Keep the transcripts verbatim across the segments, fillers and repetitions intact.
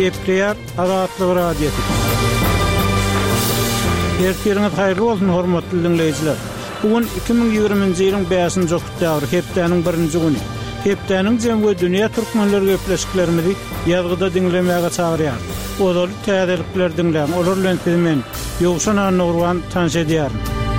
Gepleyer Azatlyk Radiosu. Herkese hayırlı olsun hormatly dinleyijiler. Bugün iki bin ýygrimiňji ýylyň beşinji oktýabr hepdeniň birinji güni. Hepdeniň jemgy dünýä türkmenleri göpleşiklerimizi ýazgyda dinlemäge çagyrýar. Olar täzelikler dinleýän, olar bilen men ýogşana nurwan tanış edýär.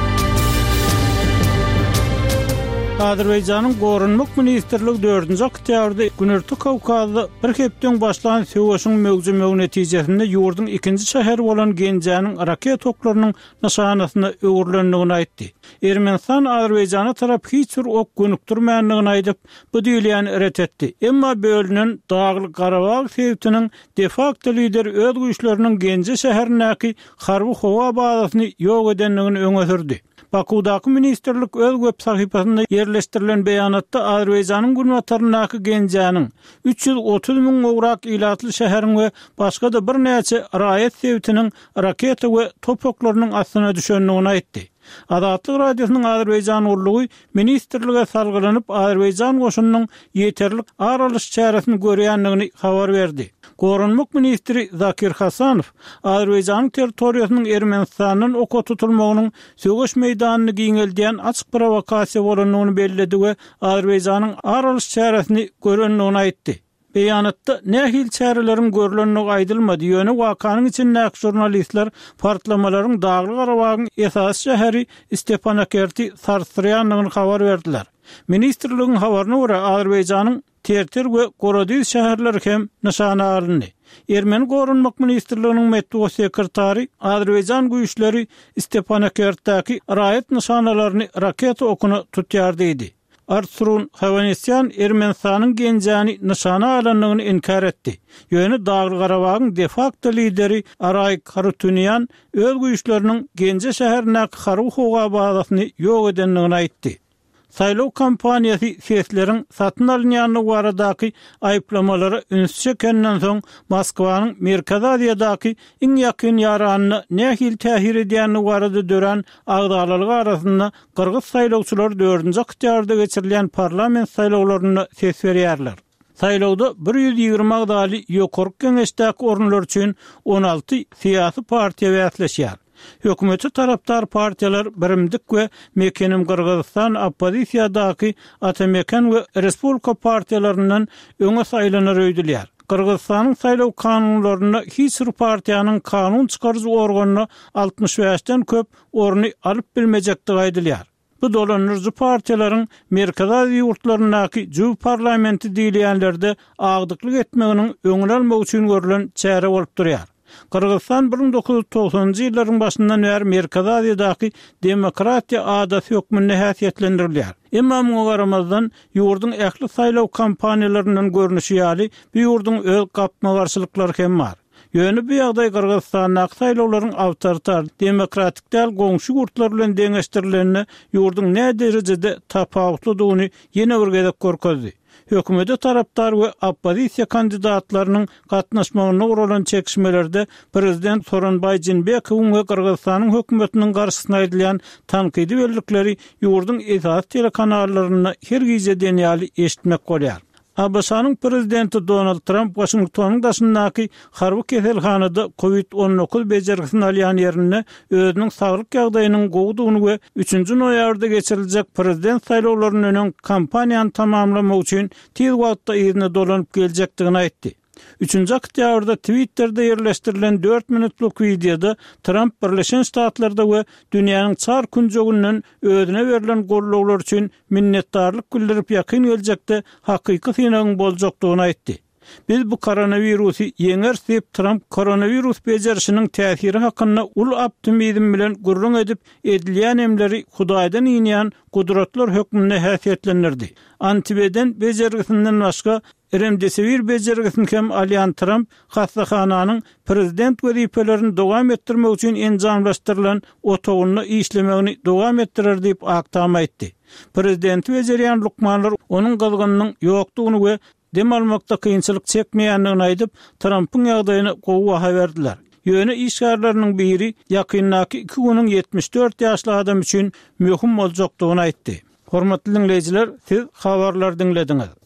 Azerbaýjanyň Gorunmak Ministrligi dördünji oktýabrda Günerti Kawkazda bir hepden başlanan söwüşiň mögzümeği netijesinde ýurduň ikinji şäheri bolan Genjanyň raket oklarynyň nişanasyna öwürlendigini aýtdy. Ermenistan Azerbaýjana tarap hiç bir ok gönükdirmänligini aýdyp, bu diýilýäni ret etdi. Emma bölünen Daglyk Garabag sewtiniň de facto lideri öz güýçleriniň Genje şäherindäki harby howa bazasyny ýok edenligini öňe sürdi. Bakudaky ministrlik öz web sahypasynda yerleşdirilen beýanatda Azerbaýjanyň gurmatlaryndaky Genjanyň üç ýüz otuz miň gowrak ilatly şäheriň we başga da bir näçe raýat sewtiniň raketa we top oklarynyň astyna düşenligini aýtdy. Azatlyk Radiosynyň Azerbaýjan urlugy ministrlige salgylanyp Azerbaýjan goşunynyň ýeterlik aralyş çäresini görýänligini habar berdi. Gorunmak ministri Zakir Hasanow Azerbaýjanyň territoriýasynyň Ermenistanyň oka tutulmagynyň söwüş meýdanyny giňeldiýän açyk provokasiýa bolanyny bellädi we Azerbaýjanyň aralyş çäresini görenligini aýtdy. Beýanatda nähil çäreleriň görülenligi aýdylmady. Ýöne wakanyň içindäki jurnalistler partlamaryň Daglyk Garabagyň esas şäheri Stepanakerti sarsyrýanlygyny habar berdiler. Ministrligiň habaryna görä Azerbaýjanyň Terter we Gorodiz şäherleri hem nişana alındy. Ermeni Gorunmak Ministrliginiň medeni sekretary Azerbaýjan güýçleri Stepanakertdäki raýat nişanalaryny raketa okuny tutýar diýdi. Arturun Havanesyan Ermenistanyň Genjany nişana alanlygyny inkar etdi. Ýöne Daglyk Garabagyň de facto lideri Aray Karutunyan öz güýçleriniň Genje şäherindäki harby howa bazasyny ýok edenligini aýtdy. Saýlaw kampaniýasy sesleriň satyn alynýanlygy baradaky aýplamalary üns çekenden soň Moskwanyň Merkez Aziýadaky iň ýakyn ýaranyny nähil täsir edýänligi barada dören agdalylyk arasynda Kyrgyz saýlawçylar dördünji oktýabrda geçirilýän parlament saýlawlaryna ses berýärler. Saýlawda bir ýüz ýygrimi agdaly ýokarky geňeşdäki orunlar üçin on alty syýasy partiýa wäsleşýär. Hökümeti taraptar partiyalar Birimdik we Mekenim Kırgızstan opozisiyadaky Atamekan we Respublika partiýalarynyň öňe saýlanar öýdülýär. Kırgızstanyň saýlaw kanunlaryna hiç bir partiýanyň kanun çykarjy organyna altmış beşden köp orny alyp bilmejekdigi aýdylýar. Bu dolanyrjy partiýalaryň merkezi ýurtlaryndaky juw parlamenti diýilýänlerde agdyklyk etmeginiň öňüne almak üçin görülen çäre bolup durýar. Kırgızstan bir bin dokuz yüz toksanjy ýyllaryň başyndan bäri Merkezi Aziýadaky demokratiýa adaty hökmüne häsiýetlendirilýär. Emma muňa garamazdan ýurdun ähli saýlaw kampaniýalarynyň görnüşi ýaly bu ýurdun öz gapma garşylyklary hem bar. Ýöne bu ýagdaý Kırgızstandaky saýlawlaryň awtoritar, demokratik däl goňşy ýurtlar bilen deňeşdirilenini ýurdun nä derejede tapawutlydygyny ýene bir gezek görkezdi. Hökümeti taraptar we oppozisiýa kandidatlarynyň gatnaşmagyna uğralan çekişmelerde prezident Soronbay Jeenbekow we Kırgızstanyň hökümetiniň garşysyna edilýän tankydy bellikleri ýurdun esas telekanallaryna her gize denýäli eşitmek bolýar. A B S-nyň prezidenti Donald Trump Washingtonyň daşyndaky harby keselhanada Covid on dokuz bejergisini alýan ýerine özüniň saglyk ýagdaýynyň gowdugyny we üçünji noýabrda geçiriljek prezident saýlawlarynyň öňen kampaniýany tamamlamak üçin tez wagtda ýerine dolanyp geljekdigini aýtdy. üçünji oktýabrda Twitter'da yerleşdirilen dört minutlyk videoda Trump Birleşen Ştatlarda we dünýäniň çar künjeginiň özüne berilen gollaglar üçin minnetdarlyk bildirip ýakyn geljekde hakyky synagyň boljakdygyny aýtdy. Biz bu koronavirusy ýeňer diýip Trump koronavirus bejerişiniň täsiri hakynda ul optimizm bilen gurrun edip edilýän emleri Hudaýdan ýynýän gudratlar hökmüne häsiýetlendirdi. Antibeden bejergisinden başga Remdesivir bejergisini hem alýan Trump hastahananyň prezident wezipelerini dowam etdirmek üçin enjamlaşdyrylan otogyny işlemegini dowam etdirer diýip aktama etdi. Prezident bejerýän lukmanlar onuň gylgynyň ýokdugyny we dem almakda kynçylyk çekmeýänligini aýdyp Trump'yň ýagdaýyny gowy berdiler. Ýöne işgärleriniň biri ýakyndaky iki güniň yetmiş dört ýaşly adam üçin möhüm boljakdygyny aýtdy. Hormatly dinleyijiler, siz habarlar dinlediňiz.